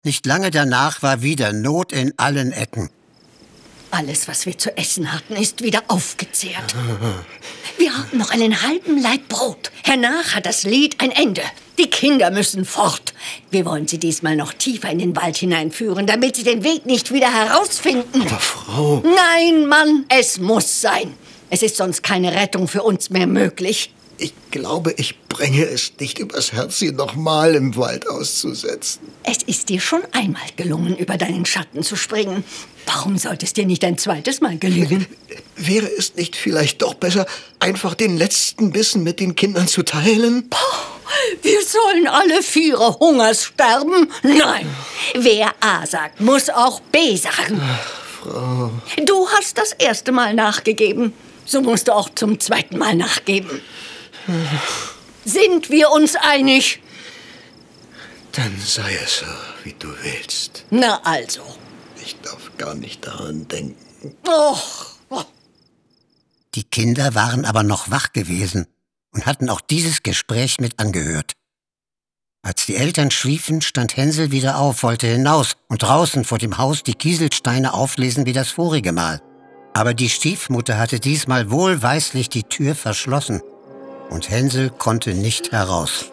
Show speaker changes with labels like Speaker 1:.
Speaker 1: Nicht lange danach war wieder Not in allen Ecken.
Speaker 2: Alles, was wir zu essen hatten, ist wieder aufgezehrt. Wir haben noch einen halben Laib Brot. Hernach hat das Lied ein Ende. Die Kinder müssen fort. Wir wollen sie diesmal noch tiefer in den Wald hineinführen, damit sie den Weg nicht wieder herausfinden.
Speaker 3: Aber Frau...
Speaker 2: Nein, Mann, es muss sein. Es ist sonst keine Rettung für uns mehr möglich.
Speaker 3: Ich glaube, ich bringe es nicht übers Herz, sie noch mal im Wald auszusetzen.
Speaker 2: Es ist dir schon einmal gelungen, über deinen Schatten zu springen. Warum sollte es dir nicht ein zweites Mal gelingen?
Speaker 3: Wäre es nicht vielleicht doch besser, einfach den letzten Bissen mit den Kindern zu teilen?
Speaker 2: Wir sollen alle 4 Hungers sterben? Nein, wer A sagt, muss auch B sagen.
Speaker 3: Frau...
Speaker 2: Du hast das erste Mal nachgegeben. So musst du auch zum zweiten Mal nachgeben. Sind wir uns einig?
Speaker 3: Dann sei es so, wie du willst.
Speaker 2: Na also.
Speaker 3: Ich darf gar nicht daran denken.
Speaker 2: Och.
Speaker 1: Die Kinder waren aber noch wach gewesen und hatten auch dieses Gespräch mit angehört. Als die Eltern schliefen, stand Hänsel wieder auf, wollte hinaus und draußen vor dem Haus die Kieselsteine auflesen wie das vorige Mal. Aber die Stiefmutter hatte diesmal wohlweislich die Tür verschlossen und Hänsel konnte nicht heraus.